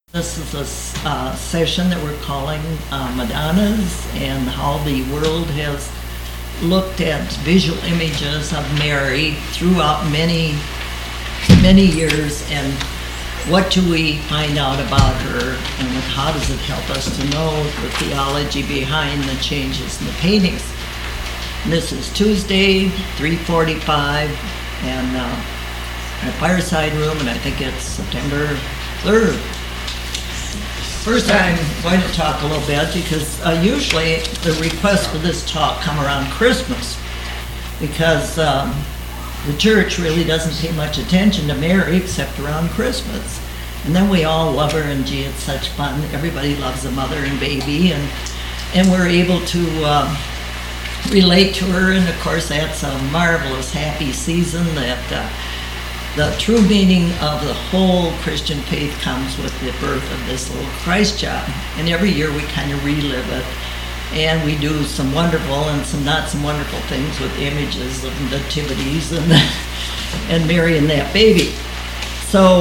This is a session that we're calling Madonnas, and how the world has looked at visual images of Mary throughout many, many years, and what do we find out about her, and how does it help us to know the theology behind the changes in the paintings. And this is Tuesday, 3:45, and at Fireside Room, and I think it's September 3rd. First, I'm going to talk a little bit because usually the requests for this talk come around Christmas, because the church really doesn't pay much attention to Mary except around Christmas. And then we all love her, and gee, it's such fun. Everybody loves a mother and baby, and we're able to relate to her, and of course that's a marvelous, happy season that the true meaning of the whole Christian faith comes with the birth of this little Christ child. And every year we kind of relive it, and we do some wonderful and some not so wonderful things with images of nativities and Mary and that baby. So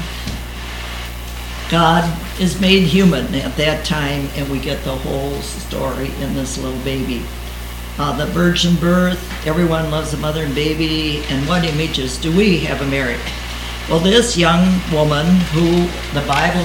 God is made human at that time, and we get the whole story in this little baby. The virgin birth, everyone loves a mother and baby, and what images do we have of Mary? Well, this young woman who the Bible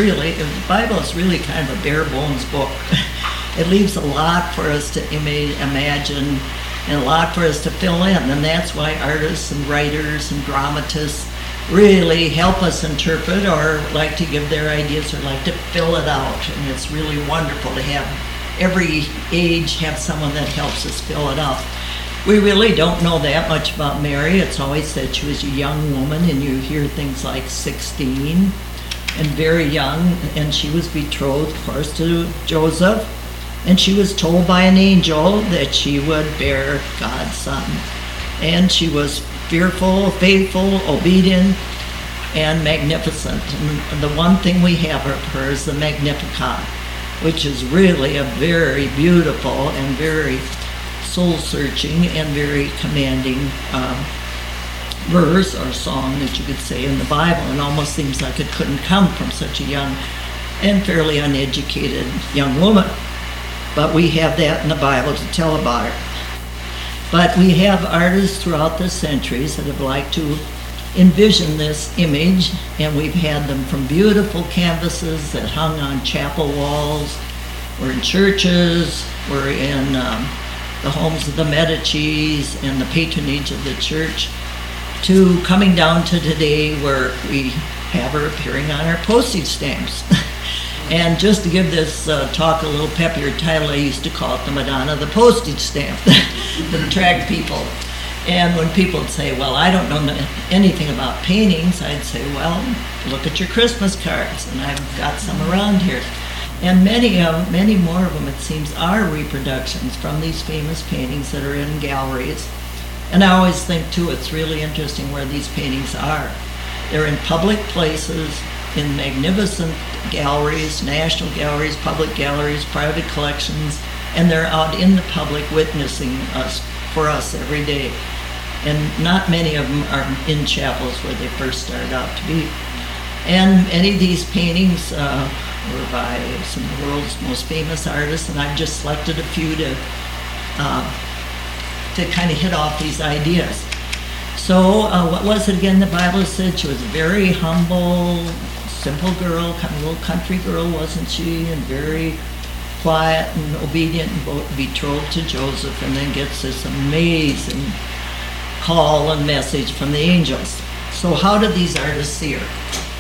is really kind of a bare bones book. It leaves a lot for us to imagine, and a lot for us to fill in, and that's why artists and writers and dramatists really help us interpret, or like to give their ideas, or like to fill it out. And it's really wonderful to have every age have someone that helps us fill it out. We really don't know that much about Mary. It's always said she was a young woman, and you hear things like 16 and very young, and she was betrothed, of course, to Joseph, and she was told by an angel that she would bear God's son. And she was fearful, faithful, obedient, and magnificent. And the one thing we have of her is the Magnificat, which is really a very beautiful and very soul-searching and very commanding verse or song that you could say in the Bible. It almost seems like it couldn't come from such a young and fairly uneducated young woman. But we have that in the Bible to tell about her. But we have artists throughout the centuries that have liked to envision this image, and we've had them from beautiful canvases that hung on chapel walls, or in churches, or in the homes of the Medicis and the patronage of the church, to coming down to today where we have her appearing on our postage stamps. And just to give this talk a little peppier title, I used to call it the Madonna, the postage stamp, to attract people. And when people would say, well, I don't know anything about paintings, I'd say, well, look at your Christmas cards, and I've got some around here. And many more of them, it seems, are reproductions from these famous paintings that are in galleries. And I always think, too, it's really interesting where these paintings are. They're in public places, in magnificent galleries, national galleries, public galleries, private collections, and they're out in the public witnessing for us every day. And not many of them are in chapels where they first started out to be. And many of these paintings were by some of the world's most famous artists, and I've just selected a few to kind of hit off these ideas. So what was it again the Bible said? She was a very humble, simple girl, kind of little country girl, wasn't she? And very quiet and obedient, and betrothed to Joseph, and then gets this amazing call and message from the angels. So how did these artists see her?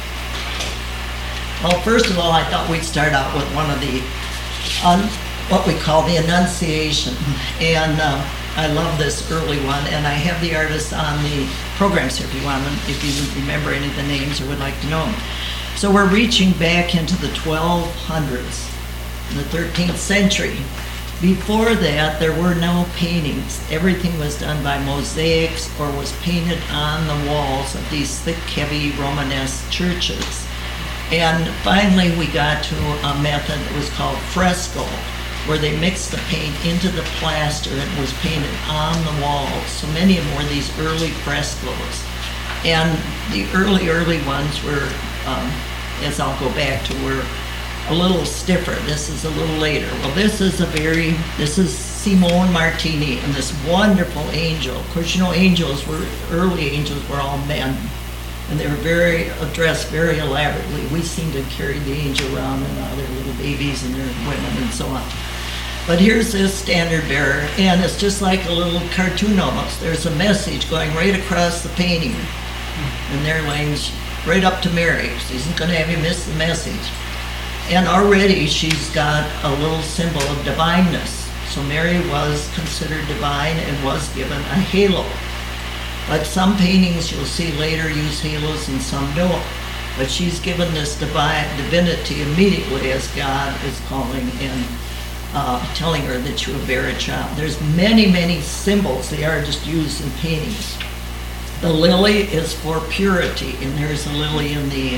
Well, first of all, I thought we'd start out with one of the, what we call the Annunciation. And I love this early one, and I have the artists on the programs here if you remember any of the names or would like to know them. So we're reaching back into the 1200s, the 13th century. Before that, there were no paintings. Everything was done by mosaics or was painted on the walls of these thick, heavy Romanesque churches. And finally, we got to a method that was called fresco, where they mixed the paint into the plaster and was painted on the walls. So many of them were these early frescoes. And the early ones were as I'll go back to, were a little stiffer. This is a little later. Well, this is Simone Martini and this wonderful angel. Of course, you know, early angels were all men, and they were dressed very elaborately. We seem to carry the angel around and their little babies and their women and so on. But here's this standard bearer, and it's just like a little cartoon almost. There's a message going right across the painting, and there lays right up to Mary. She isn't going to have you miss the message. And already she's got a little symbol of divineness. So Mary was considered divine and was given a halo. But some paintings you'll see later use halos and some don't. But she's given this divinity immediately as God is calling and telling her that she will bear a child. There's many, many symbols. They are just used in paintings. The lily is for purity, and there's a lily in the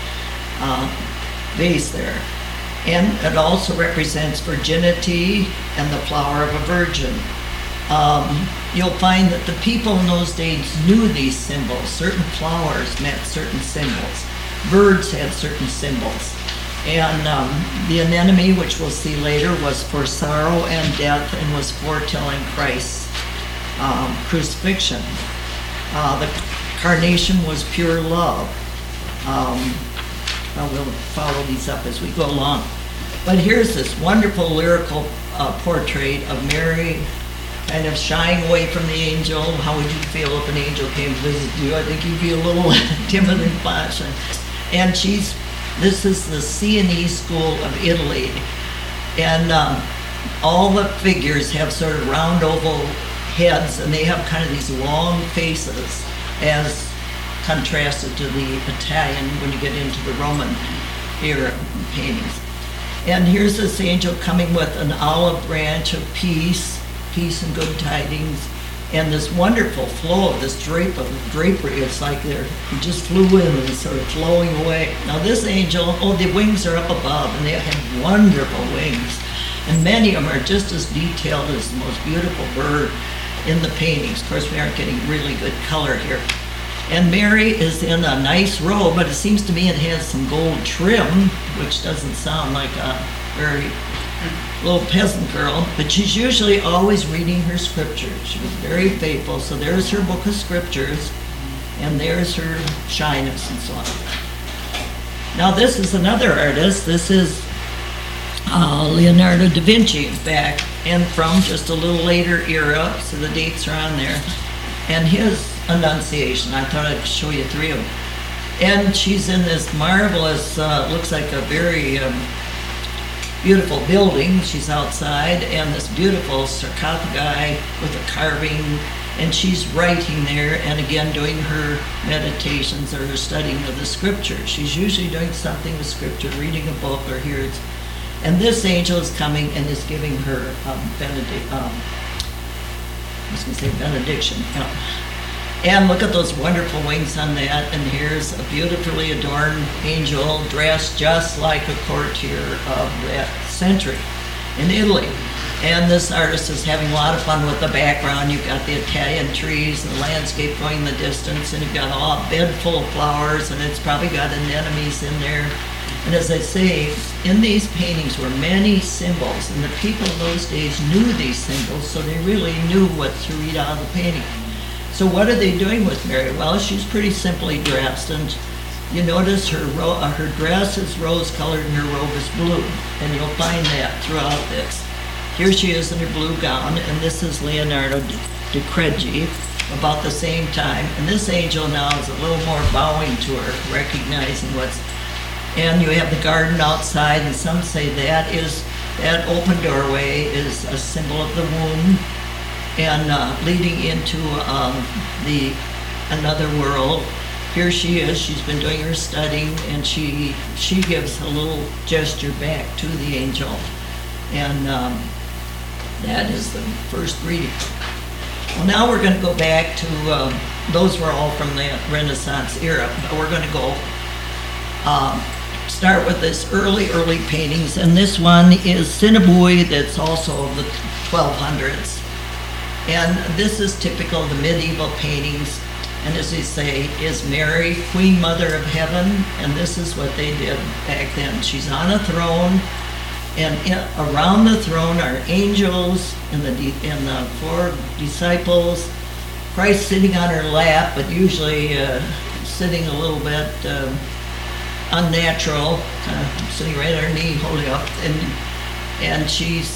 vase there. And it also represents virginity and the flower of a virgin. You'll find that the people in those days knew these symbols. Certain flowers meant certain symbols. Birds had certain symbols. And the anemone, which we'll see later, was for sorrow and death and was foretelling Christ's crucifixion. The carnation was pure love. We'll follow these up as we go along. But here's this wonderful lyrical portrait of Mary kind of shying away from the angel. How would you feel if an angel came to visit you? I think you'd be a little timid and flashing. And this is the Sienese school of Italy. And all the figures have sort of round oval heads, and they have kind of these long faces as contrasted to the Italian when you get into the Roman era paintings. And here's this angel coming with an olive branch of peace and good tidings, and this wonderful flow of this drapery. It's like he just flew in and sort of flowing away. Now this angel, the wings are up above, and they have wonderful wings. And many of them are just as detailed as the most beautiful bird in the paintings. Of course, we aren't getting really good color here. And Mary is in a nice robe, but it seems to me it has some gold trim, which doesn't sound like a very little peasant girl, but she's usually always reading her scriptures. She was very faithful, so there's her book of scriptures, and there's her shyness and so on. Now this is another artist. This is Leonardo da Vinci, in fact, and from just a little later era, so the dates are on there. And his Annunciation, I thought I'd show you three of them. And she's in this marvelous, looks like a very beautiful building. She's outside, and this beautiful sarcophagi with a carving, and she's writing there, and again doing her meditations or her studying of the scripture. She's usually doing something with scripture, reading a book, or here it's, and this angel is coming and is giving her benediction. And look at those wonderful wings on that, and here's a beautifully adorned angel dressed just like a courtier of that century in Italy. And this artist is having a lot of fun with the background. You've got the Italian trees and the landscape going in the distance, and you've got a bed full of flowers, and it's probably got anemones in there. And as I say, in these paintings were many symbols, and the people in those days knew these symbols, so they really knew what to read out of the painting. So what are they doing with Mary? Well, she's pretty simply dressed, and you notice her dress is rose-colored and her robe is blue, and you'll find that throughout this. Here she is in her blue gown, and this is Leonardo da Credi, about the same time. And this angel now is a little more bowing to her, recognizing what's... And you have the garden outside, and some say that open doorway is a symbol of the womb, and leading into another world. Here she is. She's been doing her studying, and she gives a little gesture back to the angel, and that is the first reading. Well, now we're going to go back to those were all from the Renaissance era, but we're going to go start with this early paintings, and this one is Cimabue, that's also of the 1200s. And this is typical of the medieval paintings. And as they say, is Mary Queen Mother of Heaven? And this is what they did back then. She's on a throne, and around the throne are angels and the four disciples. Christ sitting on her lap, but usually sitting a little bit unnatural, sitting right on her knee, holding up, and she's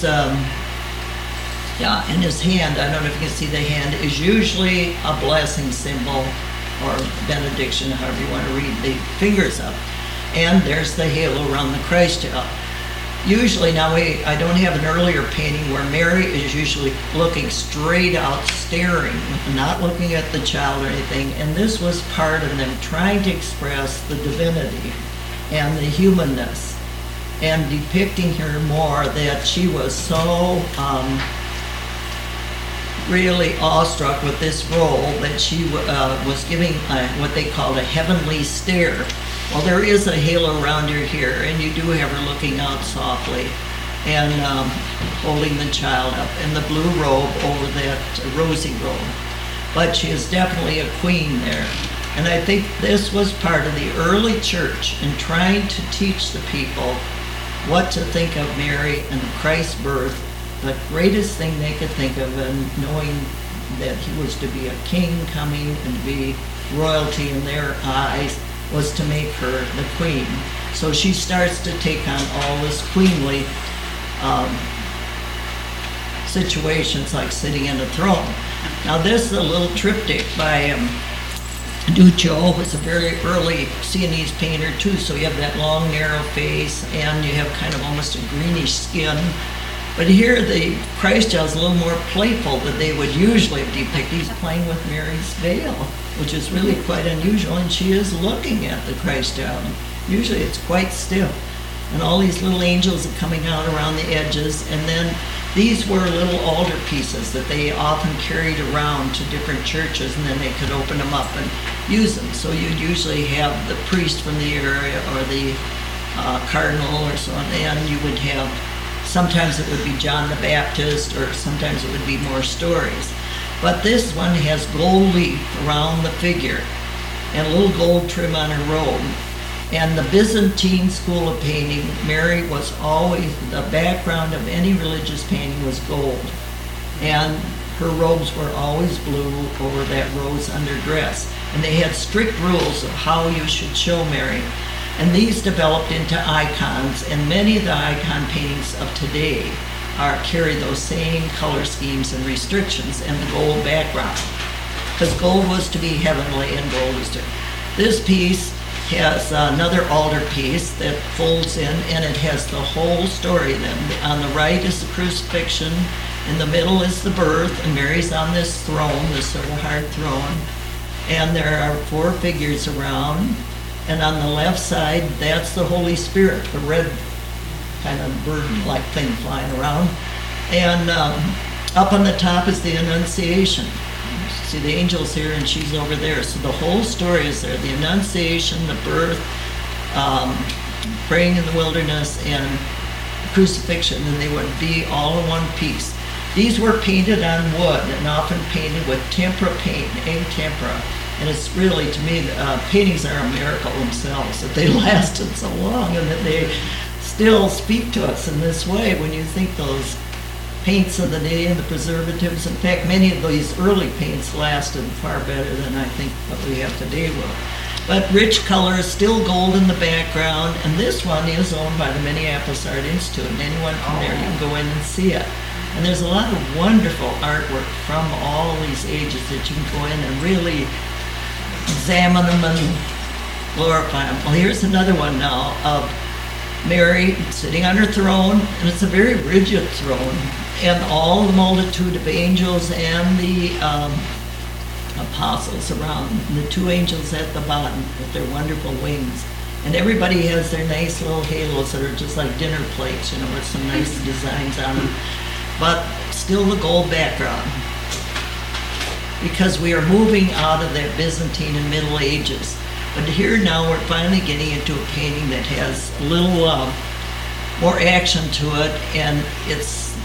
in his hand, I don't know if you can see the hand, is usually a blessing symbol or benediction, however you want to read the fingers up. And there's the halo around the Christ child. Usually now I don't have an earlier painting where Mary is usually looking straight out, staring, not looking at the child or anything. And this was part of them trying to express the divinity and the humanness and depicting her more, that she was so really awestruck with this role that she was giving what they called a heavenly stare. Well, there is a halo around her here, and you do have her looking out softly and holding the child up, and the blue robe over that rosy robe. But she is definitely a queen there. And I think this was part of the early church in trying to teach the people what to think of Mary and Christ's birth. The greatest thing they could think of, and knowing that he was to be a king coming and to be royalty in their eyes, was to make her the queen. So she starts to take on all this queenly situations, like sitting in a throne. Now this is a little triptych by Duccio, who was a very early Sienese painter too. So you have that long narrow face, and you have kind of almost a greenish skin. But here the Christ child is a little more playful than they would usually depict. He's playing with Mary's veil, which is really quite unusual, and she is looking at the Christ child. Usually it's quite stiff. And all these little angels are coming out around the edges, and then these were little altar pieces that they often carried around to different churches, and then they could open them up and use them. So you'd usually have the priest from the area or the cardinal or so on, and you would have, sometimes it would be John the Baptist, or sometimes it would be more stories. But this one has gold leaf around the figure and a little gold trim on her robe. And the Byzantine school of painting, Mary was always, the background of any religious painting was gold. And her robes were always blue over that rose underdress. And they had strict rules of how you should show Mary. And these developed into icons, and many of the icon paintings of today carry those same color schemes and restrictions and the gold background. Because gold was to be heavenly and gold is to. This piece has another altar piece that folds in, and it has the whole story then. On the right is the crucifixion, in the middle is the birth, and Mary's on this throne, this sort of hard throne. And there are four figures around. And on the left side, that's the Holy Spirit, the red kind of bird-like thing flying around. And up on the top is the Annunciation. See the angel's here and she's over there. So the whole story is there. The Annunciation, the birth, praying in the wilderness, and crucifixion, and they would be all in one piece. These were painted on wood and often painted with tempera paint, egg tempera. And it's really, to me, paintings are a miracle themselves, that they lasted so long and that they still speak to us in this way. When you think those paints of the day and the preservatives, in fact, many of these early paints lasted far better than I think what we have today will. But rich colors, still gold in the background, and this one is owned by the Minneapolis Art Institute, and anyone from there, you can go in and see it. And there's a lot of wonderful artwork from all these ages that you can go in and really examine them and glorify them. Well, here's another one now of Mary sitting on her throne, and it's a very rigid throne, and all the multitude of angels and the apostles around, and the two angels at the bottom with their wonderful wings. And everybody has their nice little halos that are just like dinner plates, you know, with some nice designs on them, but still the gold background. Because we are moving out of that Byzantine and Middle Ages. But here now we're finally getting into a painting that has a little more action to it, and it's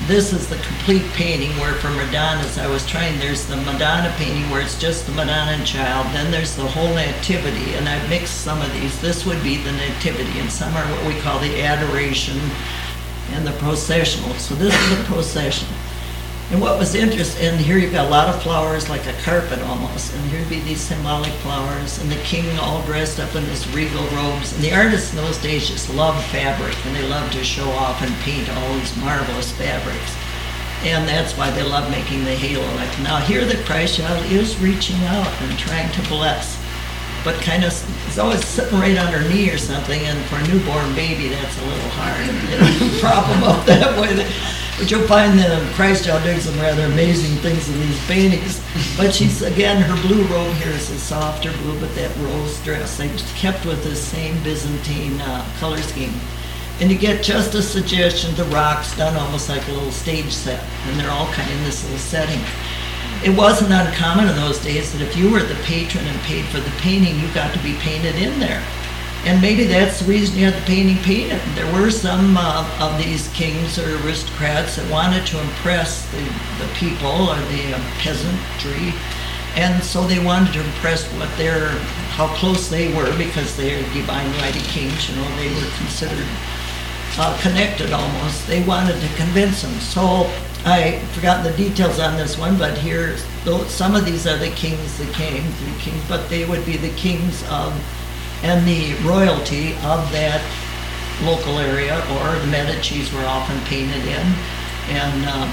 this is the complete painting, where for Madonnas I was trying, there's the Madonna painting where it's just the Madonna and Child, then there's the whole Nativity, and I've mixed some of these. This would be the Nativity, and some are what we call the Adoration and the Processional. So this is the procession. And what was interesting, and here you've got a lot of flowers, like a carpet almost, and here'd be these symbolic flowers, and the king all dressed up in his regal robes. And the artists in those days just loved fabric, and they loved to show off and paint all these marvelous fabrics. And that's why they love making the halo. Like now here the Christ child is reaching out and trying to bless, but kind of, it's always sitting right on her knee or something, and for a newborn baby that's a little hard. Prop them up that way. But you'll find that Christ child doing some rather amazing things in these paintings. But she's, again, her blue robe here is a softer blue, but that rose dress, they kept with the same Byzantine color scheme. And you get just a suggestion, the rocks done almost like a little stage set, and they're all kind of in this little setting. It wasn't uncommon in those days that if you were the patron and paid for the painting, you got to be painted in there. And maybe that's the reason you had the painting painted. There were some of these kings or aristocrats that wanted to impress the people or the peasantry, and so they wanted to impress how close they were, because they're divine mighty kings, they were considered connected almost. They wanted to convince them. So I forgot the details on this one, but here, some of these are the kings that came, 3 kings, but they would be the kings of, and the royalty of that local area, or the Medicis were often painted in, and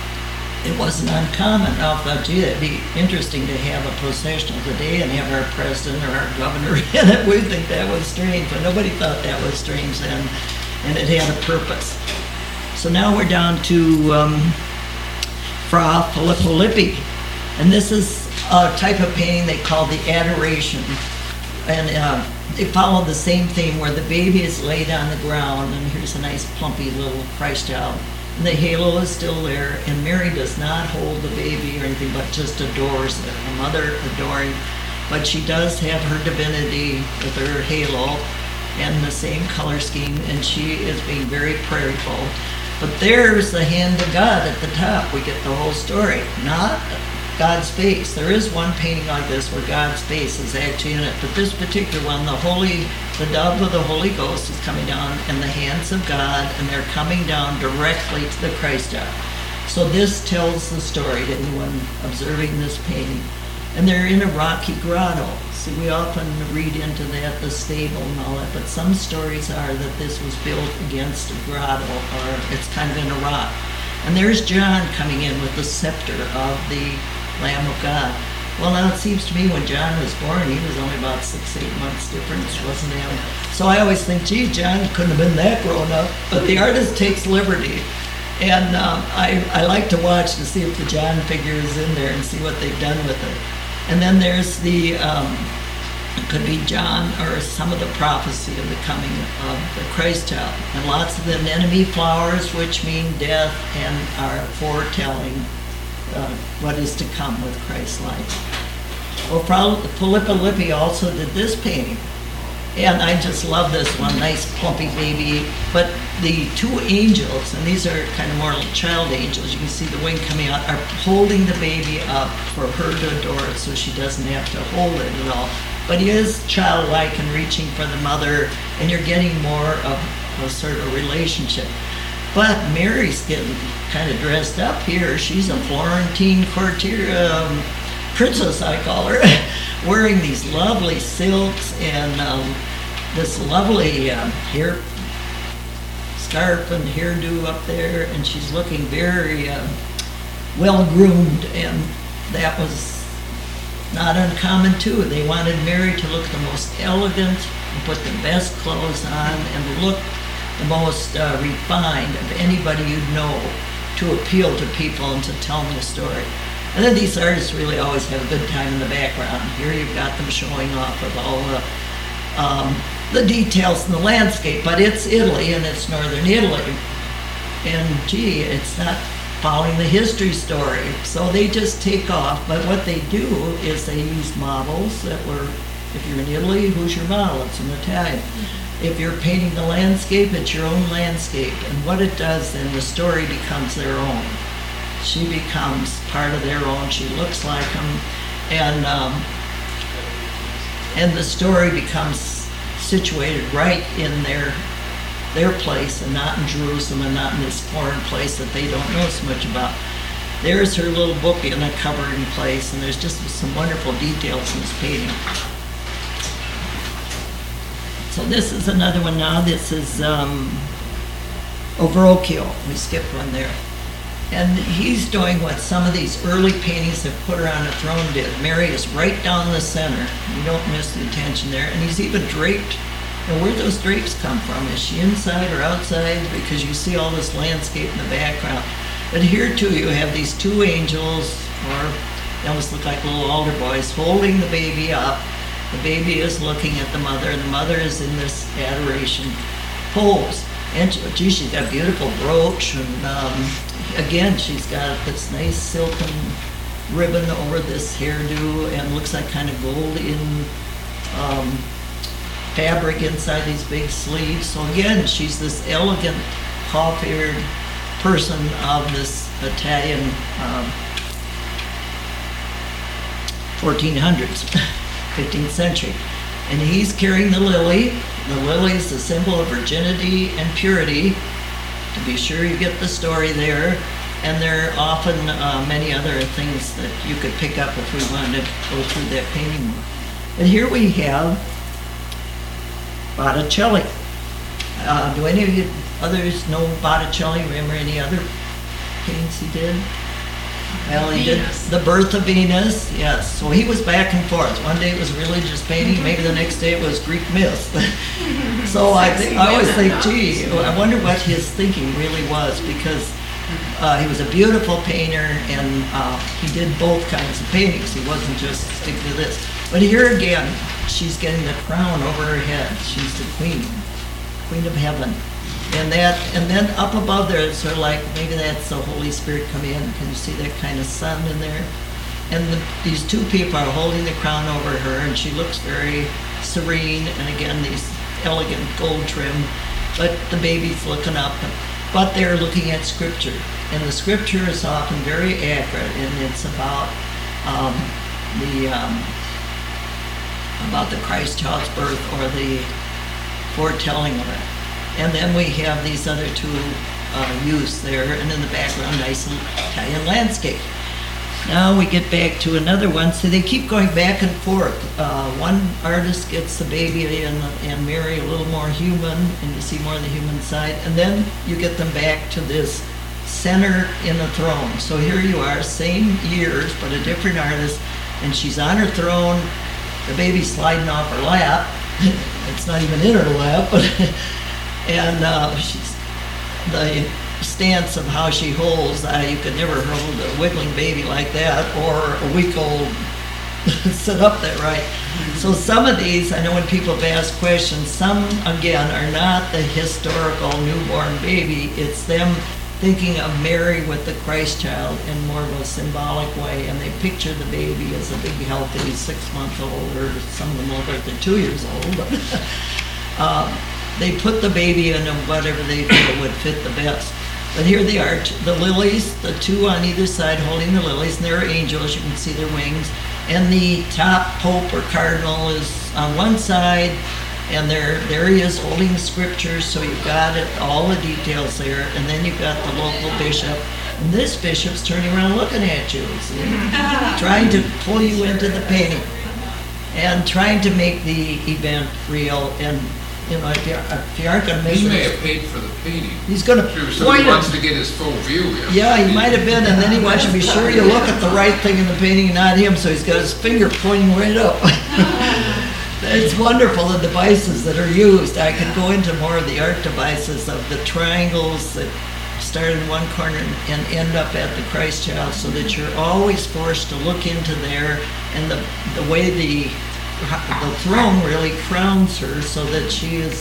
it wasn't uncommon. Now, I thought, gee, it'd be interesting to have a processional today and have our president or our governor in it. We'd think that was strange, but nobody thought that was strange then, and it had a purpose. So now we're down to Fra Filippo Lippi, and this is a type of painting they call the Adoration, and they follow the same theme where the baby is laid on the ground, and here's a nice plumpy little Christ child, and the halo is still there, and Mary does not hold the baby or anything, but just adores it, a mother adoring, but she does have her divinity with her halo and the same color scheme, and she is being very prayerful. But there's the hand of God at the top. We get the whole story, not God's face. There is one painting like this where God's face is actually in it, but this particular one, the dove of the Holy Ghost is coming down in the hands of God, and they're coming down directly to the Christ child. So this tells the story to anyone observing this painting. And they're in a rocky grotto. See, we often read into that, the stable and all that, but some stories are that this was built against a grotto, or it's kind of in a rock. And there's John coming in with the scepter of the Lamb of God. Well, now it seems to me when John was born, he was only about 6-8 months difference, wasn't he? So I always think, gee, John couldn't have been that grown up, but the artist takes liberty. And I like to watch to see if the John figure is in there and see what they've done with it. And then there's the, it could be John or some of the prophecy of the coming of the Christ child. And lots of the anemone flowers, which mean death and are foretelling what is to come with Christ's life. Well, Filippo Lippi also did this painting. And I just love this one, nice plumpy baby. But the 2 angels, and these are kind of more like child angels, you can see the wing coming out, are holding the baby up for her to adore it so she doesn't have to hold it at all. But he is childlike and reaching for the mother, and you're getting more of a sort of a relationship. But Mary's getting kind of dressed up here. She's a Florentine courtier, princess, I call her, wearing these lovely silks and this lovely hair scarf and hairdo up there, and she's looking very well groomed, and that was not uncommon too. They wanted Mary to look the most elegant and put the best clothes on and look the most refined of anybody you'd know to appeal to people and to tell them the story. And then these artists really always have a good time in the background. Here you've got them showing off of all the details in the landscape, but it's Italy and it's northern Italy. And gee, it's not following the history story. So they just take off, but what they do is they use models that were, if you're in Italy, who's your model? It's an Italian. If you're painting the landscape, it's your own landscape. And what it does, then the story becomes their own. She becomes part of their own. She looks like them. And the story becomes situated right in their place, and not in Jerusalem, and not in this foreign place that they don't know so much about. There's her little book in a cupboard in place, and there's just some wonderful details in this painting. So this is another one now. This is Verrocchio. We skipped one there. And he's doing what some of these early paintings that put her on a throne did. Mary is right down the center. You don't miss the attention there. And he's even draped. And where those drapes come from? Is she inside or outside? Because you see all this landscape in the background. But here too you have these two angels, or they almost look like little altar boys, holding the baby up. The baby is looking at the mother, and the mother is in this adoration pose. And gee, she's got a beautiful brooch, and again, she's got this nice silken ribbon over this hairdo, and looks like kind of gold in fabric inside these big sleeves. So again, she's this elegant, coiffed person of this Italian 1400s, 15th century. And he's carrying the lily. The lily is the symbol of virginity and purity. To be sure you get the story there. And there are often many other things that you could pick up if we wanted to go through that painting more. But here we have Botticelli. Do any of you others know Botticelli? Remember any other paintings he did? Well, he did The Birth of Venus, yes. So he was back and forth. One day it was religious painting, maybe the next day it was Greek myths. So I always think, gee, I wonder what his thinking really was, because he was a beautiful painter, and he did both kinds of paintings. He wasn't just stick to this. But here again, she's getting the crown over her head. She's the queen of heaven. And then up above there, it's sort of like, maybe that's the Holy Spirit come in. Can you see that kind of sun in there? And these two people are holding the crown over her, and she looks very serene, and again, these elegant gold trim, but the baby's looking up, but they're looking at Scripture. And the Scripture is often very accurate, and it's about the Christ child's birth, or the foretelling of it. And then we have these other two youths there, and in the background, nice Italian landscape. Now we get back to another one. So they keep going back and forth. One artist gets the baby and Mary a little more human, and you see more of the human side. And then you get them back to this center in the throne. So here you are, same years, but a different artist, and she's on her throne. The baby's sliding off her lap. It's not even in her lap, but and the stance of how she holds, you could never hold a wiggling baby like that, or a week-old sit up there right. So some of these, I know when people have asked questions, some, again, are not the historical newborn baby. It's them thinking of Mary with the Christ child in more of a symbolic way, and they picture the baby as a big, healthy 6-month-old, or some of them look like they're 2 years old. But they put the baby in whatever they feel would fit the best. But here they are, the lilies, the two on either side holding the lilies, and they're angels, you can see their wings. And the top pope or cardinal is on one side, and there he is holding the Scriptures, so you've got it, all the details there. And then you've got the local bishop, and this bishop's turning around looking at you, see? Trying to pull you into the painting, and trying to make the event real. And you know, if you aren't going to make He may have paid for the painting. he's going to So point he wants it. to get his full view. Yeah, he might have been, and then he wants you to be sure you look at the right thing in the painting and not him, so he's got his finger pointing right up. It's wonderful, the devices that are used. I could go into more of the art devices of the triangles that start in one corner and end up at the Christ child, so that you're always forced to look into there, and the way the throne really crowns her, so that she is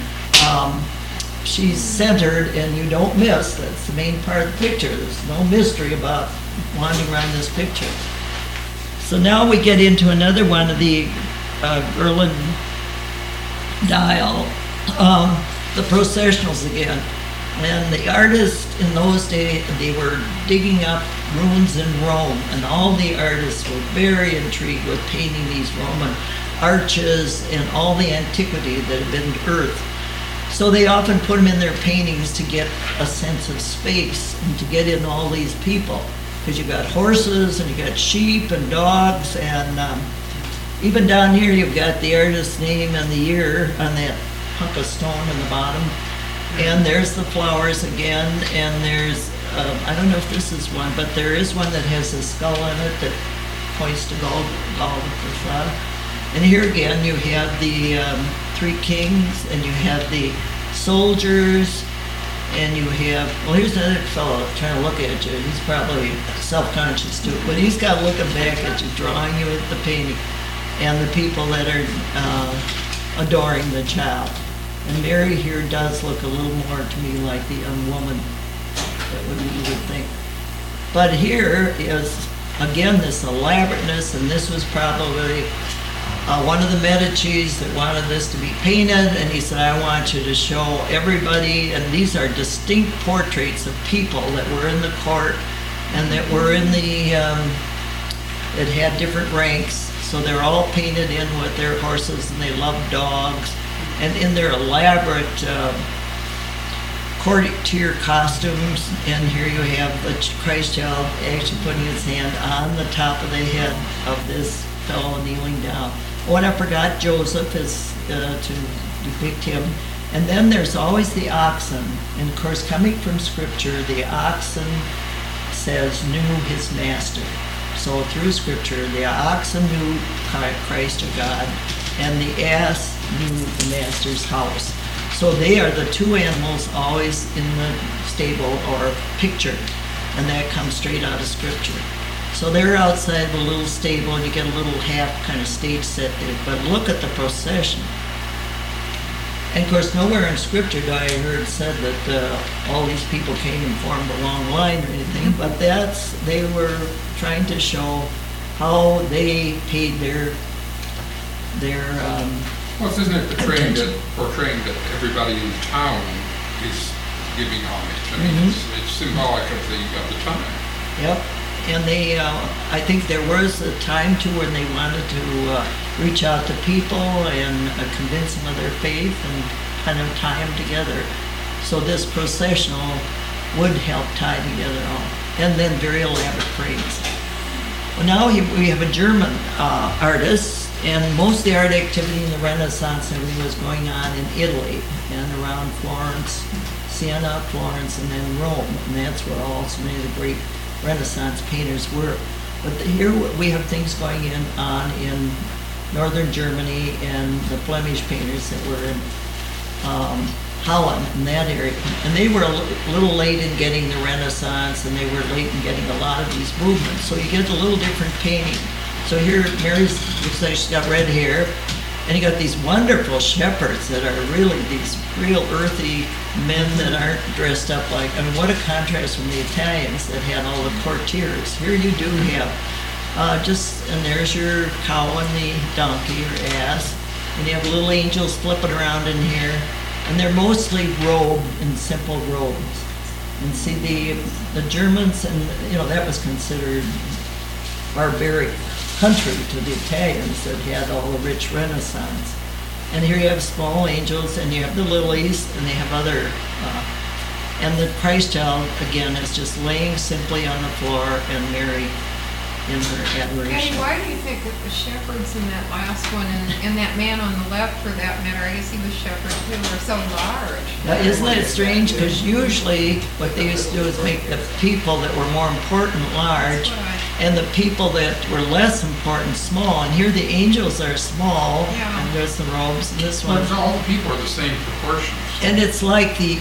she's centered and you don't miss. That's the main part of the picture. There's no mystery about wandering around this picture. So now we get into another one of the Ghirlandaio The processionals again. And the artists in those days, they were digging up ruins in Rome, and all the artists were very intrigued with painting these Roman arches and all the antiquity that had been earthed. So they often put them in their paintings to get a sense of space and to get in all these people. Because you got horses and you got sheep and dogs, and even down here you've got the artist's name and the year on that hunk of stone in the bottom. And there's the flowers again, and there's, I don't know if this is one, but there is one that has a skull in it that points to Golgotha. And here again, you have the three kings, and you have the soldiers, and you have, well, here's another fellow trying to look at you. He's probably self-conscious too, but he's got looking back at you, drawing you at the painting, and the people that are adoring the child. And Mary here does look a little more to me like the young woman that you would think. But here is, again, this elaborateness, and this was probably one of the Medicis that wanted this to be painted, and he said, I want you to show everybody, and these are distinct portraits of people that were in the court and that were in the, that had different ranks, so they're all painted in with their horses, and they love dogs. And in their elaborate courtier costumes, and here you have the Christ child actually putting his hand on the top of the head of this fellow kneeling down. Oh, and I forgot Joseph is to depict him. And then there's always the oxen. And of course, coming from Scripture, the oxen says knew his master. So through Scripture, the oxen knew Christ or God, and the ass knew the master's house. So they are the two animals always in the stable or pictured, and that comes straight out of Scripture. So they're outside the little stable, and you get a little half kind of stage set there. But look at the procession. And of course, nowhere in Scripture do I heard said that all these people came and formed a long line or anything, but they were trying to show how they paid their Well, isn't it portraying that everybody in town is giving homage? I mean, it's symbolic of the time. Yep. And they, I think there was a time too when they wanted to reach out to people and convince them of their faith and kind of tie them together. So this processional would help tie together all. And then very elaborate parades. Well, now we have a German artist, and most of the art activity in the Renaissance and everything was going on in Italy and around Florence, Siena, Florence, and then Rome. And that's where all so many of the great Renaissance painters were. But here we have things going on in northern Germany, and the Flemish painters that were in Holland, in that area. And they were a little late in getting the Renaissance, and they were late in getting a lot of these movements. So you get a little different painting. So here, Mary's looks like she's got red hair, and you got these wonderful shepherds that are really these real earthy men that aren't dressed up like, I mean, what a contrast from the Italians that had all the courtiers. Here you do have and there's your cow and the donkey or ass, and you have little angels flipping around in here, and they're mostly robed in simple robes. And see, the Germans, and that was considered barbaric country to the Italians that had all the rich Renaissance. And here you have small angels, and you have the lilies, and they have other, and the Christ child, again, is just laying simply on the floor, and Mary in her adoration. Patty, why do you think that the shepherds in that last one, and that man on the left for that matter, I guess he was shepherd too, are so large? Now, isn't that strange? Because usually what they used to do is make the people that were more important large, and the people that were less important small. And here the angels are small, and there's the robes, and this one. But all the people are the same proportions. And it's like the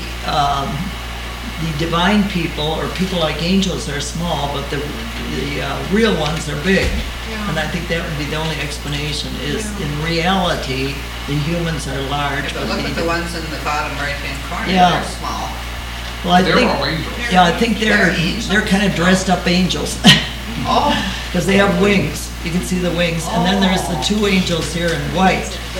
divine people, or people like angels, are small, but the real ones are big. And I think that would be the only explanation, is in reality, the humans are large. But look at the ones in the bottom right-hand corner, Yeah. they're small. Well, They're all angels. Yeah, I think they're kind of dressed up angels. Oh, Because they have wings. You can see the wings. And then there's the two angels here in white.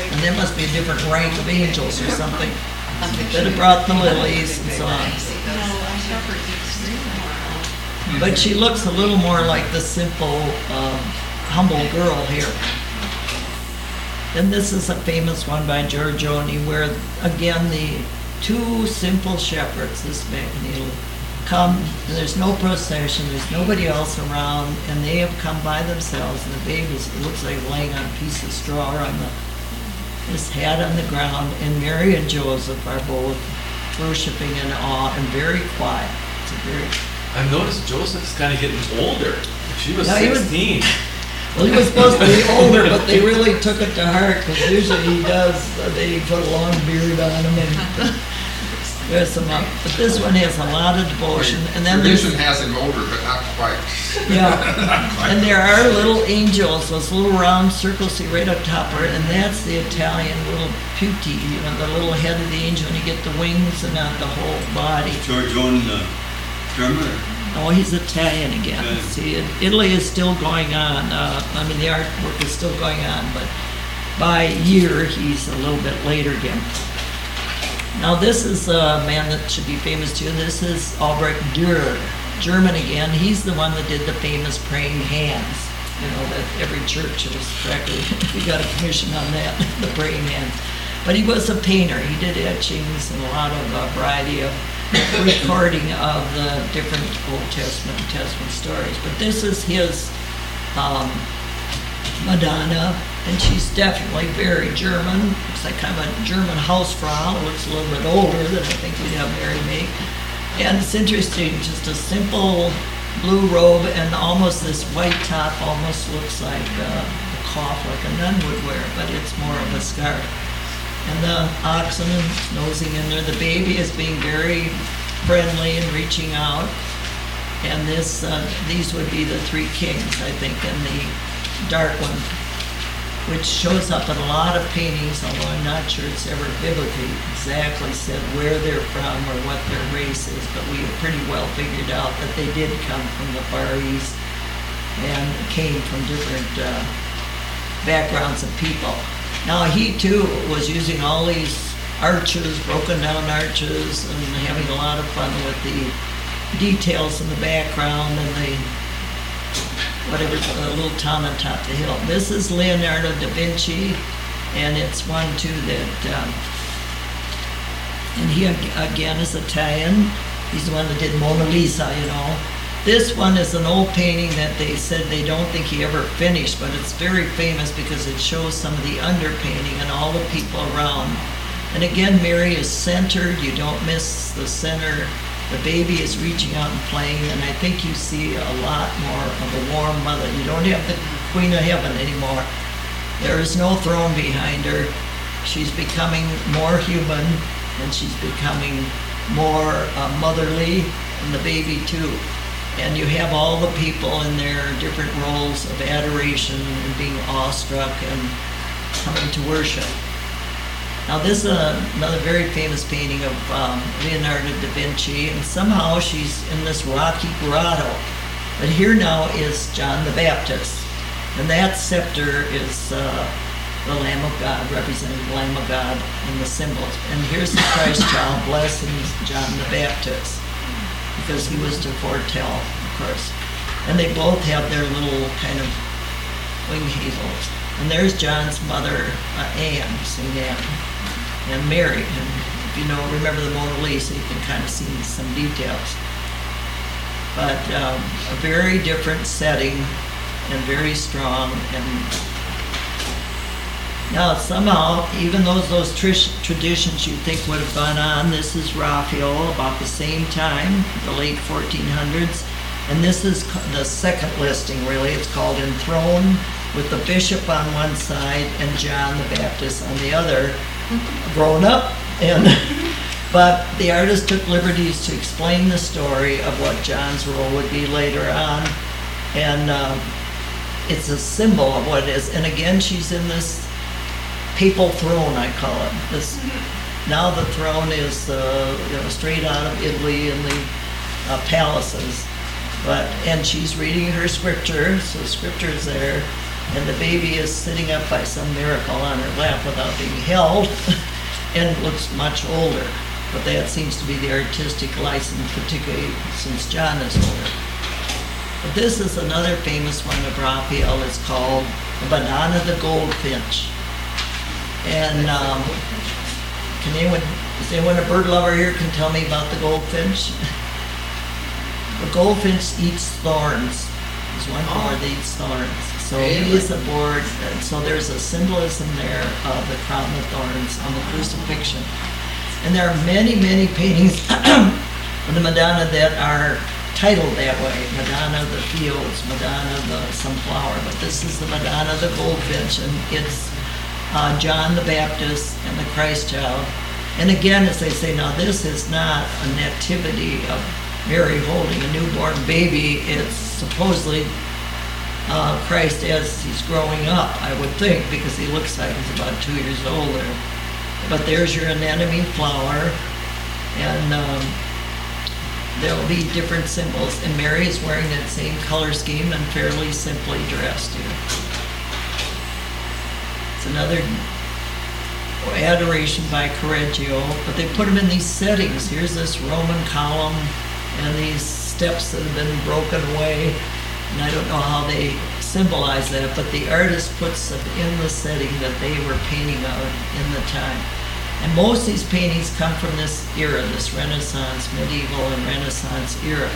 And there must be a different rank of angels or something that have brought the lilies and so on. Shepherd's extremely But she looks a little more like the simple, humble girl here. And this is a famous one by Giorgione where, again, the two simple shepherds, this McNeil, come, and there's no procession, there's nobody else around, and they have come by themselves, and the baby looks like laying on a piece of straw or on his head on the ground, and Mary and Joseph are both worshiping in awe and very quiet. It's a very I've noticed Joseph's kind of getting older. She was Yeah, he was- 16. Well, he was supposed to be older, but they really took it to heart, because usually he does, they put a long beard on him and dress him up. But this one has a lot of devotion, and then there's, Tradition has him older, but not quite. yeah, and there are little angels, those little round circles see right up top of it, and that's the Italian little putti, the little head of the angel, and you get the wings and not the whole body. Giorgione, German, or? Oh, he's Italian again. Okay. See, Italy is still going on. The artwork is still going on, but by year, he's a little bit later again. Now, this is a man that should be famous too. This is Albrecht Dürer, German again. He's the one that did the famous praying hands. That every church has practically, we got a commission on that, the praying hands. But he was a painter. He did etchings and a lot of variety of recording of the different Old Testament and Testament stories. But this is his Madonna, and she's definitely very German. Looks like kind of a German Hausfrau. Looks a little bit older than I think we'd have Mary make. And it's interesting, just a simple blue robe and almost this white top almost looks like a coif like a nun would wear, but it's more of a scarf. And the oxen is nosing in there. The baby is being very friendly and reaching out. And these would be the three kings, I think, and the dark one, which shows up in a lot of paintings, although I'm not sure it's ever biblically exactly said where they're from or what their race is, but we have pretty well figured out that they did come from the Far East and came from different backgrounds of people. Now, he too was using all these arches, broken down arches, and having a lot of fun with the details in the background and the whatever, the little town on top of the hill. This is Leonardo da Vinci, and it's one too that, and he again is Italian. He's the one that did Mona Lisa, This one is an old painting that they said they don't think he ever finished, but it's very famous because it shows some of the underpainting and all the people around. And again, Mary is centered. You don't miss the center. The baby is reaching out and playing, and I think you see a lot more of a warm mother. You don't have the Queen of Heaven anymore. There is no throne behind her. She's becoming more human, and she's becoming more motherly, and the baby too. And you have all the people in their different roles of adoration and being awestruck and coming to worship. Now, this is another very famous painting of Leonardo da Vinci, and somehow she's in this rocky grotto. But here now is John the Baptist, and that scepter is the Lamb of God, representing the Lamb of God in the symbols. And here's the Christ child blessing John the Baptist, because he was to foretell, of course. And they both have their little kind of wing hazels. And there's John's mother, Anne, St. Anne, and Mary. And if you remember the Mona Lisa, you can kind of see some details. But a very different setting and very strong. And now somehow, even those traditions you think would have gone on, this is Raphael about the same time, the late 1400s. And this is the second listing, really. It's called Enthroned, with the bishop on one side and John the Baptist on the other, grown up. But the artist took liberties to explain the story of what John's role would be later on. And it's a symbol of what it is. And again, she's in this papal throne, I call it. Now the throne is straight out of Italy in the palaces. And she's reading her scripture, so scripture is there. and the baby is sitting up by some miracle on her lap without being held, and looks much older. But that seems to be the artistic license, particularly since John is older. But this is another famous one of Raphael. It's called the Madonna the Goldfinch. And is anyone a bird lover here can tell me about the goldfinch? The goldfinch eats thorns. There's one more that eats thorns. So he is aboard, and so there's a symbolism there of the crown of thorns on the crucifixion. And there are many, many paintings of the Madonna that are titled that way. Madonna of the Fields, Madonna of the Sunflower, but this is the Madonna of the Goldfinch, and it's John the Baptist and the Christ child. And again, as they say, now this is not a nativity of Mary holding a newborn baby. It's supposedly Christ as he's growing up, I would think, because he looks like he's about 2 years older. But there's your anemone flower, and there'll be different symbols. And Mary is wearing that same color scheme and fairly simply dressed here. It's another adoration by Correggio, but they put them in these settings. Here's this Roman column and these steps that have been broken away, and I don't know how they symbolize that, but the artist puts them in the setting that they were painting out in the time. And most of these paintings come from this era, this Renaissance, medieval and Renaissance era.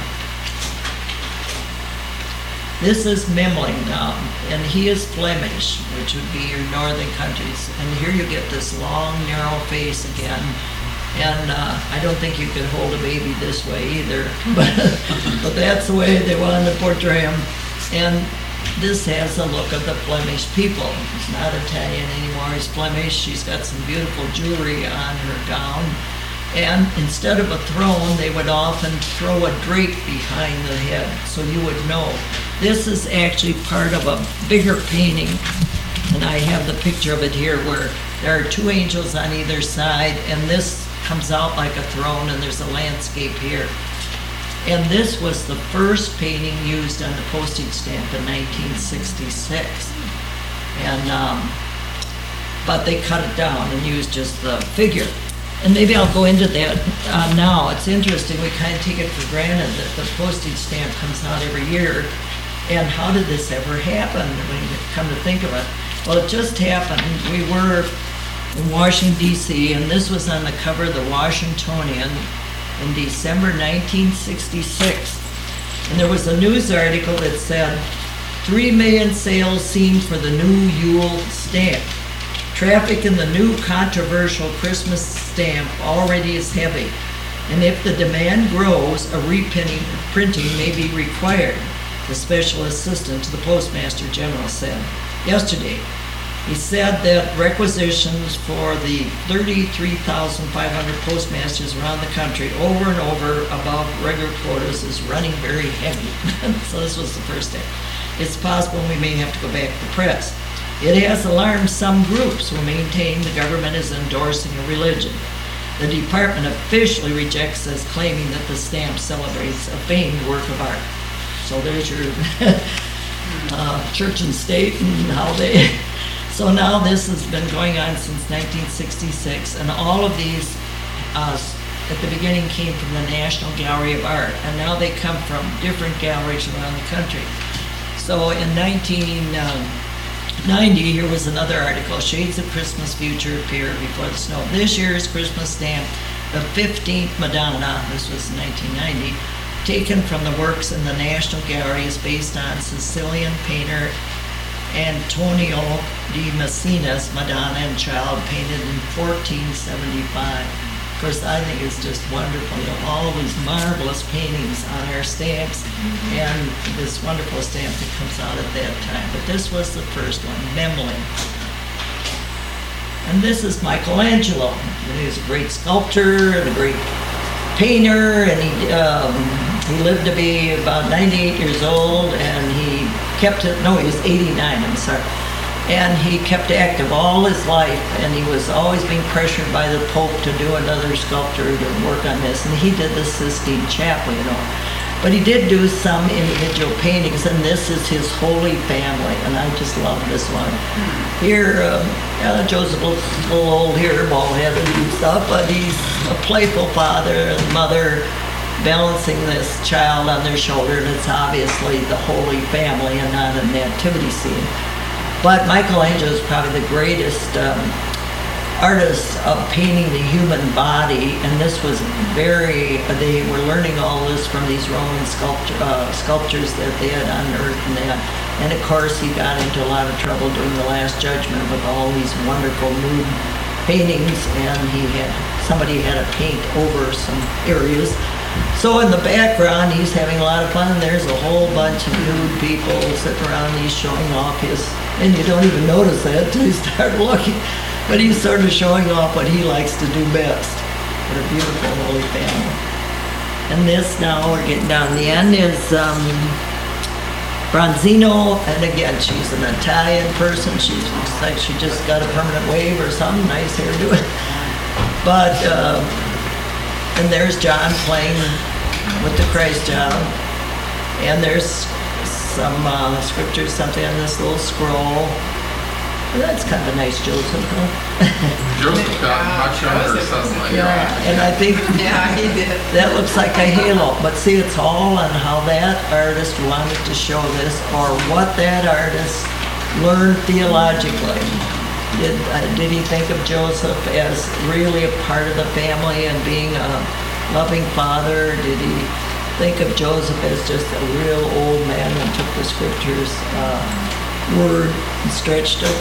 This is Memling now, and he is Flemish, which would be your northern countries. And here you get this long, narrow face again. And I don't think you could hold a baby this way either, but that's the way they wanted to portray him. And this has the look of the Flemish people. He's not Italian anymore, he's Flemish. She's got some beautiful jewelry on her gown. And instead of a throne, they would often throw a drape behind the head, so you would know. This is actually part of a bigger painting, and I have the picture of it here, where there are two angels on either side, and this comes out like a throne, and there's a landscape here. And this was the first painting used on the postage stamp in 1966. And, but they cut it down and used just the figure. And maybe I'll go into that now. It's interesting, we kind of take it for granted that the postage stamp comes out every year. And how did this ever happen when you come to think of it? Well, it just happened. We were in Washington, D.C., and this was on the cover of the Washingtonian in December 1966. And there was a news article that said, 3 million sales seen for the new Yule stamp. Traffic in the new controversial Christmas stamp already is heavy, and if the demand grows, a reprinting may be required, the special assistant to the Postmaster General said yesterday. He said that requisitions for the 33,500 postmasters around the country over and over above regular quotas is running very heavy. So this was the first step. It's possible we may have to go back to the press. It has alarmed some groups who maintain the government is endorsing a religion. The department officially rejects this, claiming that the stamp celebrates a famed work of art. So there's your church and state and how they... So now this has been going on since 1966, and all of these at the beginning came from the National Gallery of Art, and now they come from different galleries around the country. So in 1990, here was another article, Shades of Christmas Future Appear Before the Snow. This year's Christmas stamp, the 15th Madonna, this was 1990, taken from the works in the National Gallery, is based on Sicilian painter Antonio di Messina's Madonna and Child, painted in 1475. Of course, I think it's just wonderful. You know, all of these marvelous paintings on our stamps, and this wonderful stamp that comes out at that time. But this was the first one, Memling. And this is Michelangelo. He was a great sculptor and a great painter, and he lived to be about 98 years old, and he kept it, no, he was 89, I'm sorry. And he kept active all his life, and he was always being pressured by the Pope to do another sculpture to work on this, and he did the Sistine Chapel, you know. But he did do some individual paintings, and this is his Holy Family, and I just love this one. Here, Joseph looks a little old here, bald-headed and stuff, but he's a playful father and mother balancing this child on their shoulder, and it's obviously the Holy Family and not a nativity scene. But Michelangelo is probably the greatest artist of painting the human body, and this was they were learning all this from these Roman sculptures that they had unearthed and that. And of course he got into a lot of trouble during the Last Judgment with all these wonderful nude paintings, and somebody had to paint over some areas. So in the background he's having a lot of fun. There's a whole bunch of nude people sitting around, he's showing off and you don't even notice that until you start looking. But he's sort of showing off what he likes to do best. What a beautiful Holy Family. And this now, we're getting down the end, is Bronzino. And again, she's an Italian person. She looks like she just got a permanent wave or something. Nice hairdo. But, and there's John playing with the Christ child. And there's some scriptures, something on this little scroll. That's kind of a nice Joseph, huh? Joseph got much younger suddenly. Yeah, and I think Yeah, he did. that looks like a halo. But see, it's all on how that artist wanted to show this, or what that artist learned theologically. Did he think of Joseph as really a part of the family and being a loving father? Did he think of Joseph as just a real old man and took the scriptures word and stretched it?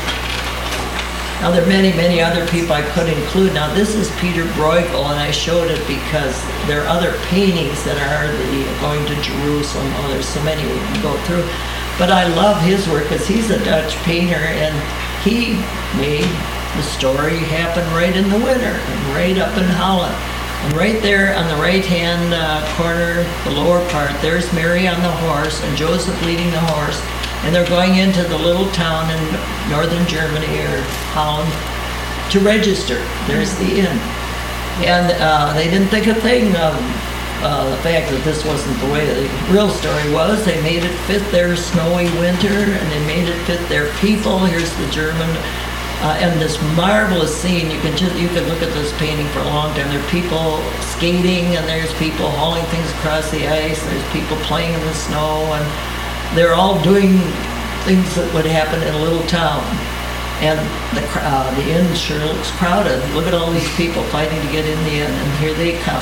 Now there are many other people I could include. Now this is Peter Bruegel, and I showed it because there are other paintings that are going to Jerusalem. Oh, there's so many we can go through. But I love his work because he's a Dutch painter, and he made the story happen right in the winter and right up in Holland. And right there on the right-hand corner, the lower part, there's Mary on the horse and Joseph leading the horse. And they're going into the little town in northern Germany or Holland to register. There's the inn. And they didn't think a thing of the fact that this wasn't the way the real story was. They made it fit their snowy winter, and they made it fit their people. Here's the German, and this marvelous scene. You can look at this painting for a long time. There are people skating, and there's people hauling things across the ice. There's people playing in the snow, and they're all doing things that would happen in a little town. And the inn sure looks crowded. Look at all these people fighting to get in the inn, and here they come.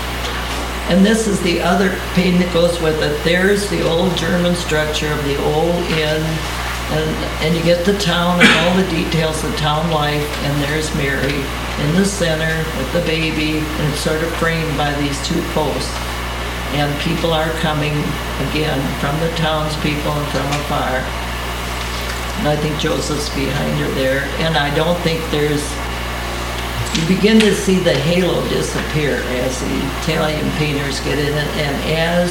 And this is the other painting that goes with it. There's the old German structure of the old inn, and you get the town and all the details of town life, and there's Mary in the center with the baby, and it's sort of framed by these two posts. And people are coming, again, from the townspeople and from afar. And I think Joseph's behind her there. And I don't think you begin to see the halo disappear as the Italian painters get in it, and as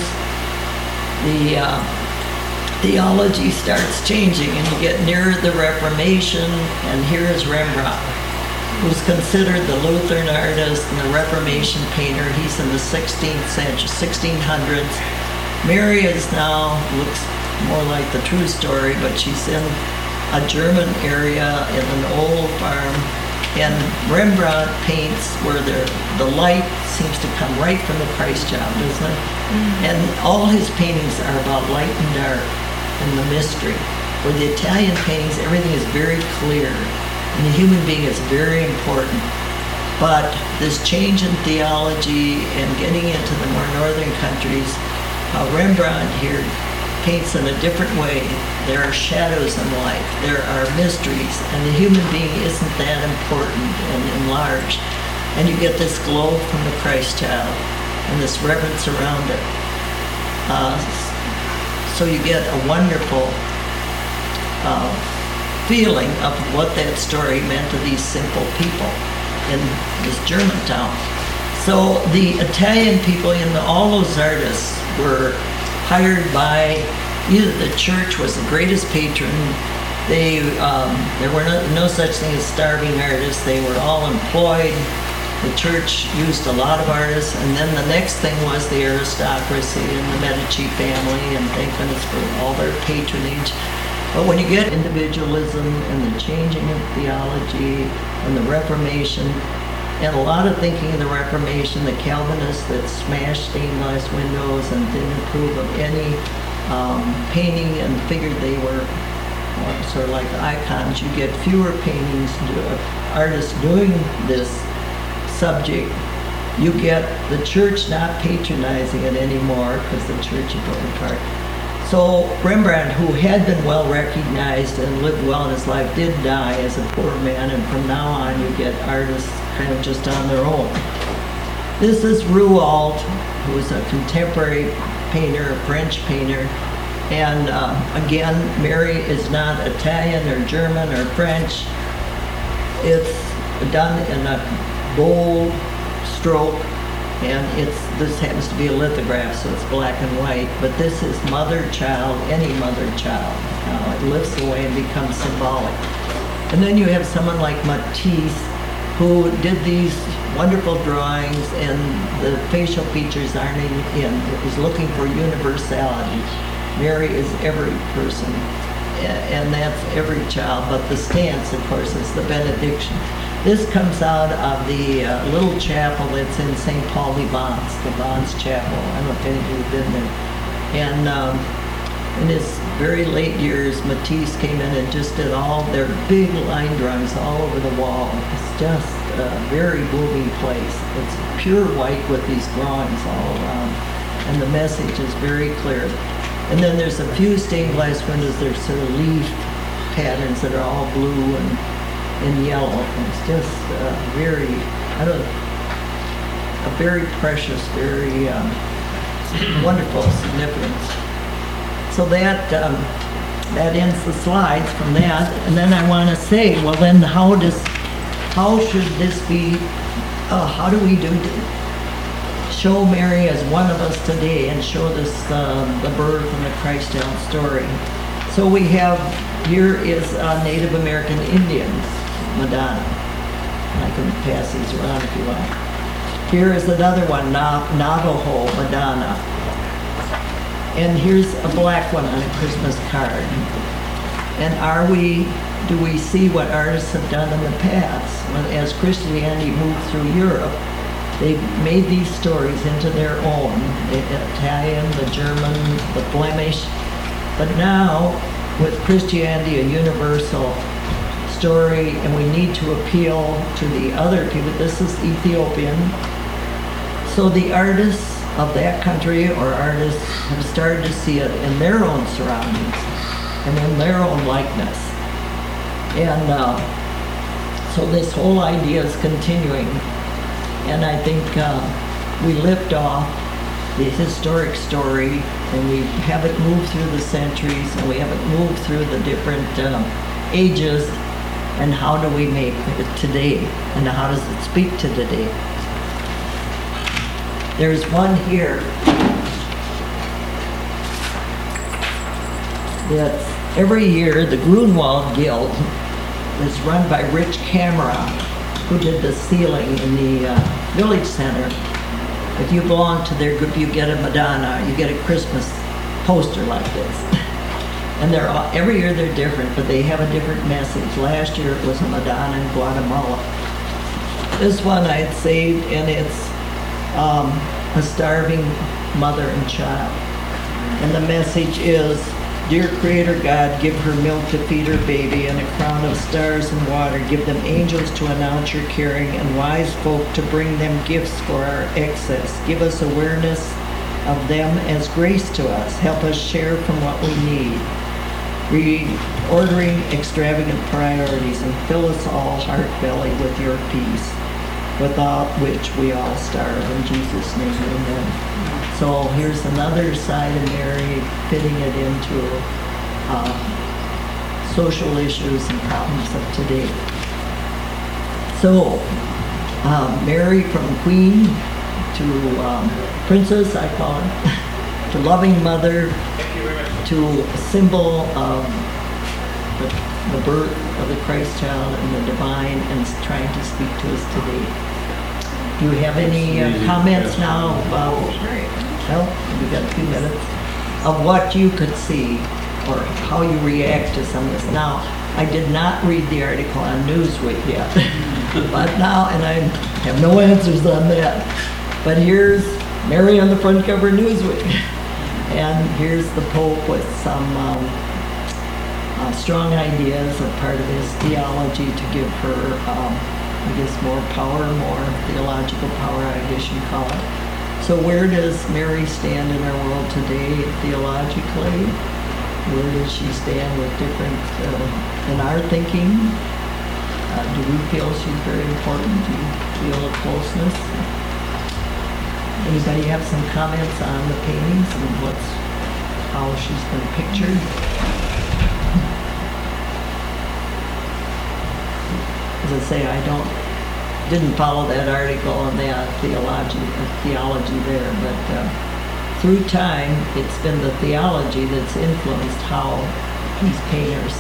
the theology starts changing, and you get nearer the Reformation, and here is Rembrandt, who's considered the Lutheran artist and the Reformation painter. He's in the 16th century, 1600s. Mary looks more like the true story, but she's in a German area in an old farm. And Rembrandt paints where the light seems to come right from the Christ child, doesn't it? Mm-hmm. And all his paintings are about light and dark and the mystery. Where the Italian paintings, everything is very clear. And the human being is very important. But this change in theology and getting into the more northern countries, Rembrandt here paints in a different way. There are shadows in life. There are mysteries. And the human being isn't that important and enlarged. And you get this glow from the Christ child and this reverence around it. So you get a wonderful feeling of what that story meant to these simple people in this German town. So the Italian people and all those artists were hired by either the church was the greatest patron. There were no such thing as starving artists. They were all employed. The church used a lot of artists, and then the next thing was the aristocracy and the Medici family, and thank goodness for all their patronage. But when you get individualism and the changing of theology and the Reformation, and a lot of thinking of the Reformation, the Calvinists that smashed stained glass windows and didn't approve of any painting and figured they were sort of like icons. You get fewer paintings, artists doing this subject. You get the church not patronizing it anymore because the church is broken apart. So Rembrandt, who had been well recognized and lived well in his life, did die as a poor man, and from now on you get artists kind of just on their own. This is Rouault, who is a contemporary painter, a French painter, and again, Mary is not Italian or German or French. It's done in a bold stroke, and this happens to be a lithograph, so it's black and white, but this is mother-child, any mother-child. It lifts away and becomes symbolic. And then you have someone like Matisse, who did these wonderful drawings, and the facial features aren't in. It was looking for universality. Mary is every person, and that's every child, but the stance, of course, is the benediction. This comes out of the little chapel that's in St. Paul de Vence, the Vence Chapel. I don't know if any of you have been there. And in his very late years, Matisse came in and just did all their big line drawings all over the wall. It's just a very moving place. It's pure white with these drawings all around, and the message is very clear. And then there's a few stained glass windows. There's sort of leaf patterns that are all blue and yellow. It's just a very precious, very wonderful significance. So that ends the slides from that. And then I want to say, well, then how should this be? How do we show Mary as one of us today and show this the birth and the Christ-child story? So we have, here is Native American Indians Madonna. I can pass these around if you want. Here is another one, Navajo Madonna. And here's a black one on a Christmas card. And do we see what artists have done in the past? As Christianity moved through Europe, they made these stories into their own, the Italian, the German, the Flemish. But now, with Christianity, a universal story, and we need to appeal to the other people. This is Ethiopian. So the artists of that country or artists have started to see it in their own surroundings and in their own likeness. And so this whole idea is continuing. And I think we lift off the historic story, and we have it move through the centuries, and we have it move through the different ages, and how do we make it today, and how does it speak to today? There's one here that every year the Grunwald Guild is run by Rich Camera, who did the ceiling in the Village Center. If you belong to their group, you get a Madonna, you get a Christmas poster like this. And every year they're different, but they have a different message. Last year it was a Madonna in Guatemala. This one I had saved, and it's a starving mother and child. And the message is, "Dear Creator God, give her milk to feed her baby and a crown of stars and water. Give them angels to announce your caring and wise folk to bring them gifts for our excess. Give us awareness of them as grace to us. Help us share from what we need. Reordering extravagant priorities, and fill us all heart belly with your peace, without which we all starve. In Jesus' name, amen." So here's another side of Mary, fitting it into social issues and problems of today. So Mary, from queen to princess, I call her, to loving mother, to a symbol of the birth of the Christ child and the divine, and trying to speak to us today. Do you have any comments now about, well, we got a few minutes, of what you could see or how you react to some of this? Now, I did not read the article on Newsweek yet, but now, and I have no answers on that. But here's Mary on the front cover of Newsweek. And here's the Pope with some strong ideas, a part of his theology to give her, I guess, more power, more theological power, I guess you call it. So where does Mary stand in our world today theologically? Where does she stand with different, in our thinking? Do we feel she's very important? Do you feel a closeness? Anybody have some comments on the paintings and how she's been pictured? As I say, didn't follow that article on that theology there, but through time, it's been the theology that's influenced how these painters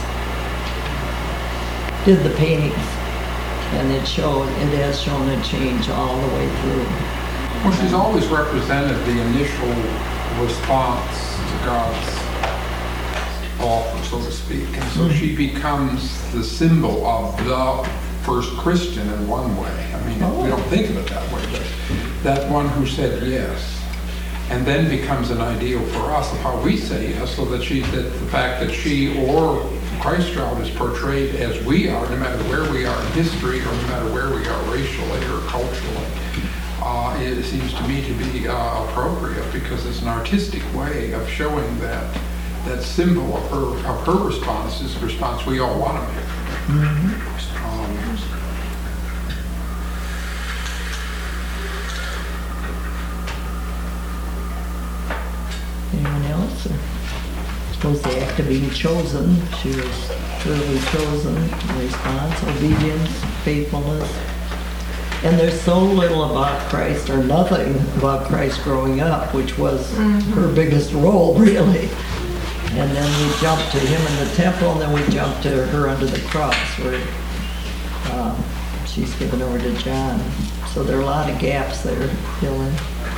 did the paintings, and it has shown a change all the way through. Well, she's always represented the initial response to God's offer, so to speak. And so she becomes the symbol of the first Christian in one way. I mean, we don't think of it that way, but that one who said yes, and then becomes an ideal for us of how we say yes, so that the fact that she or Christ child is portrayed as we are, no matter where we are in history or no matter where we are racially or culturally, it seems to me to be appropriate, because it's an artistic way of showing that symbol of her response is the response we all want to make. Mm-hmm. Anyone else? I suppose the act of being chosen, she was clearly chosen in response, obedience, faithfulness. And there's so little about Christ, or nothing about Christ growing up, which was her biggest role, really. And then we jump to him in the temple, and then we jump to her under the cross, where she's given over to John. So there are a lot of gaps there to fill in.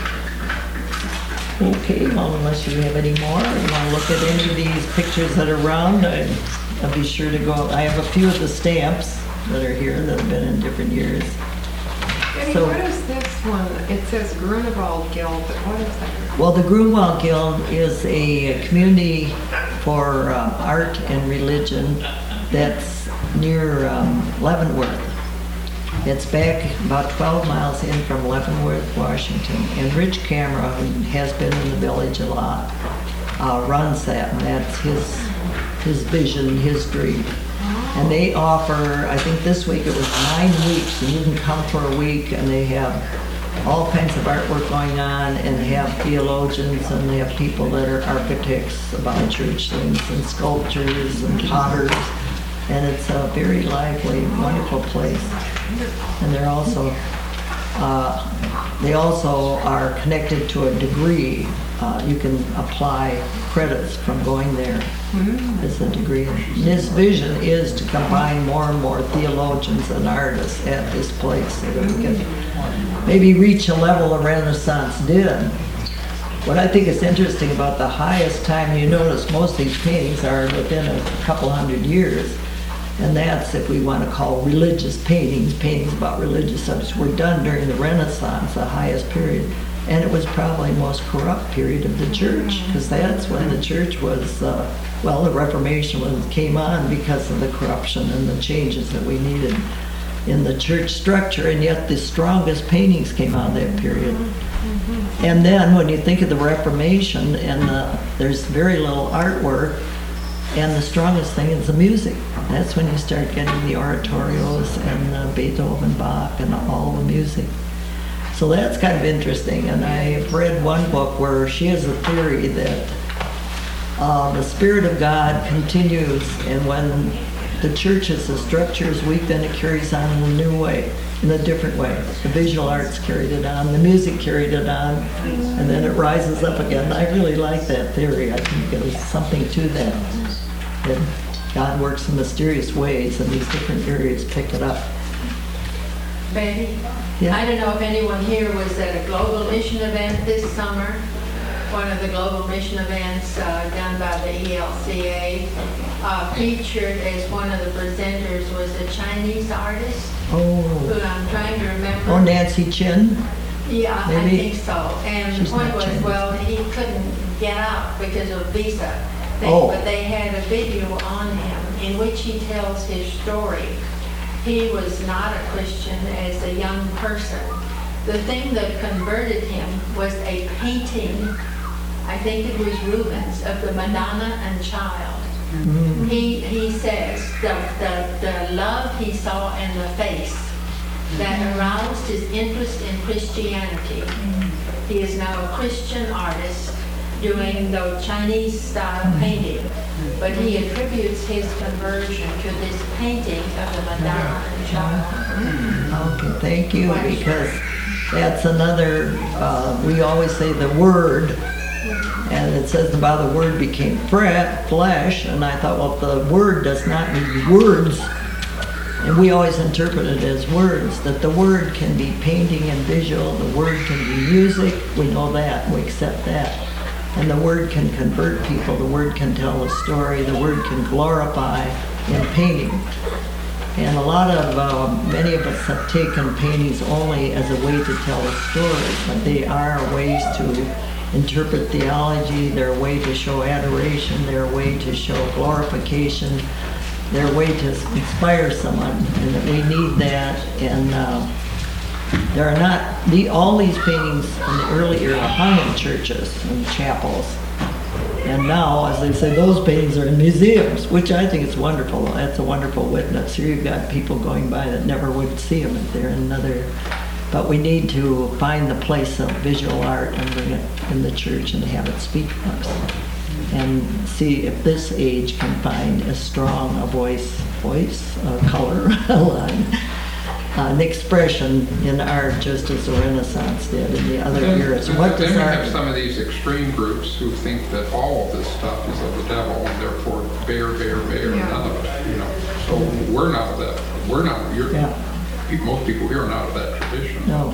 Okay, well, unless you have any more, you want to look at any of these pictures that are around, I'll be sure to go. I have a few of the stamps that are here that have been in different years. Debbie, So- what is this one? It says Grunewald Guild, but what is that? Well, the Grunewald Guild is a community for art and religion that's near Leavenworth. It's back about 12 miles in from Leavenworth, Washington. And Rich Camera, who has been in the village a lot, runs that, and that's his vision, his dream. And they offer, I think this week it was 9 weeks, and you can come for a week, and they have all kinds of artwork going on, and they have theologians, and they have people that are architects about church things, and sculptors, and potters. And it's a very lively, wonderful place. And they're also, they also are connected to a degree. You can apply credits from going there as a degree. And his vision is to combine more and more theologians and artists at this place so that we can maybe reach a level the Renaissance did. What I think is interesting about the highest time, you notice most of these paintings are within a couple hundred years. And that's, if we want to call religious paintings about religious subjects, were done during the Renaissance, the highest period. And it was probably the most corrupt period of the church, because that's when the church was, the Reformation came on because of the corruption and the changes that we needed in the church structure, and yet the strongest paintings came out of that period. And then when you think of the Reformation, and there's very little artwork, and the strongest thing is the music. That's when you start getting the oratorios and Beethoven, Bach, and all the music. So that's kind of interesting. And I've read one book where she has a theory that the Spirit of God continues, and when the church is the structure is weak, then it carries on in a new way, in a different way. The visual arts carried it on, the music carried it on, and then it rises up again. I really like that theory. I think there's something to that. That God works in mysterious ways, and these different areas pick it up. Betty, Yeah. I don't know if anyone here was at a global mission event this summer. One of the global mission events done by the ELCA. Featured as one of the presenters was a Chinese artist who Oh, I'm trying to remember. oh, Nancy Chin? Yeah, I Maybe. think so. And She's the point not was, Chinese. well, he couldn't get out because of visa thing, Oh. but they had a video on him in which he tells his story. He was not a Christian as a young person. The thing that converted him was a painting, I think it was Rubens, of the Madonna and Child. He says the love he saw in the face that aroused his interest in Christianity. He is now a Christian artist doing the Chinese style painting, but he attributes his conversion to this painting of the Madonna and Child. Okay, thank you, because that's another, we always say the Word, and it says by the Word became flesh, and I thought, well, the Word does not mean words, and we always interpret it as words, that the Word can be painting and visual, the Word can be music, we know that, we accept that. And the Word can convert people, the Word can tell a story, the Word can glorify in painting. And a lot of, many of us have taken paintings only as a way to tell a story, but they are ways to interpret theology, they're a way to show adoration, they're a way to show glorification, they're a way to inspire someone, and that we need that. And there are not, all these paintings in the early era hung in churches and chapels. And now, as they say, those paintings are in museums, which I think is wonderful. That's a wonderful witness. Here you've got people going by that never would see them if they're in another. But we need to find the place of visual art and bring it in the church and have it speak for us. And see if this age can find as strong a color line, an expression in art, just as the Renaissance did in the other eras. What Then does we have art? some of these extreme groups who think that all of this stuff is of the devil, and therefore bear, Yeah. none of it, you know. So we're not of that, Yeah. most people here are not of that tradition. No.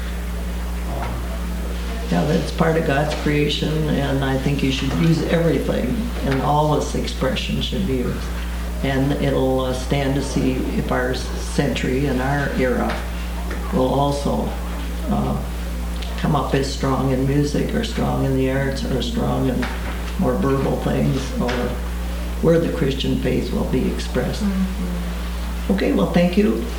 Yeah, that's part of God's creation, and I think you should use everything, and all this expression should be used. And it'll stand to see if our century and our era will also come up as strong in music, or strong in the arts, or strong in more verbal things, or where the Christian faith will be expressed. Okay, well, thank you.